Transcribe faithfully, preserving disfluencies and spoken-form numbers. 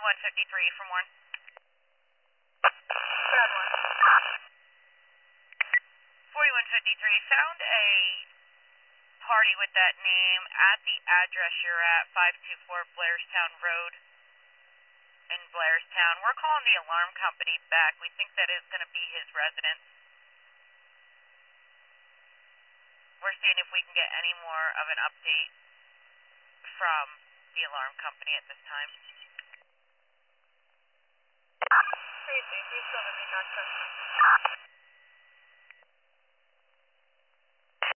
forty-one fifty-three from Warren. Bad one. forty-one fifty-three, found a party with that name at the address you're at, five two four Blairstown Road in Blairstown. We're calling the alarm company back. We think that is going to be his residence. We're seeing if we can get any more of an update from the alarm company at this time. Hey, thank you, Silver Main Knox.